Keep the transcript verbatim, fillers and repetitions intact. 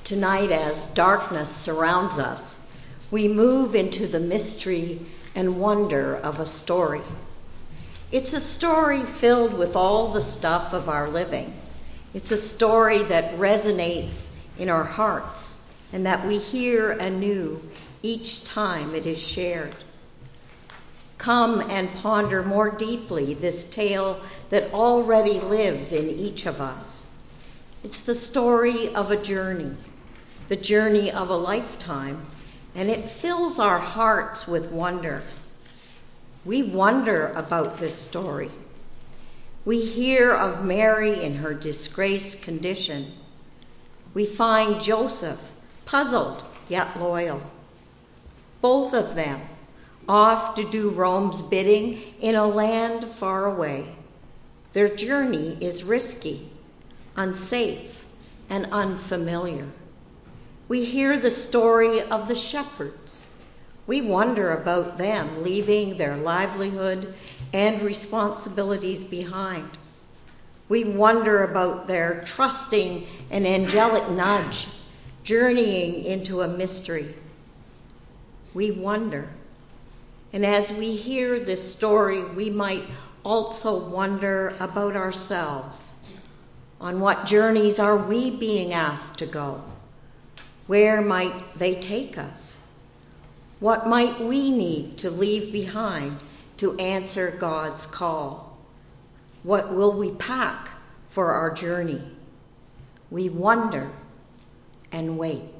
Tonight, as darkness surrounds us, we move into the mystery and wonder of a story. It's a story filled with all the stuff of our living. It's a story that resonates in our hearts and that we hear anew each time it is shared. Come and ponder more deeply this tale that already lives in each of us. It's the story of a journey, the journey of a lifetime, and it fills our hearts with wonder. We wonder about this story. We hear of Mary in her disgraced condition. We find Joseph puzzled yet loyal. Both of them off to do Rome's bidding in a land far away. Their journey is risky, unsafe, and unfamiliar. We hear the story of the shepherds. We wonder about them leaving their livelihood and responsibilities behind. We wonder about their trusting an angelic nudge, journeying into a mystery. We wonder. And as we hear this story, we might also wonder about ourselves. On what journeys are we being asked to go? Where might they take us? What might we need to leave behind to answer God's call? What will we pack for our journey? We wonder and wait.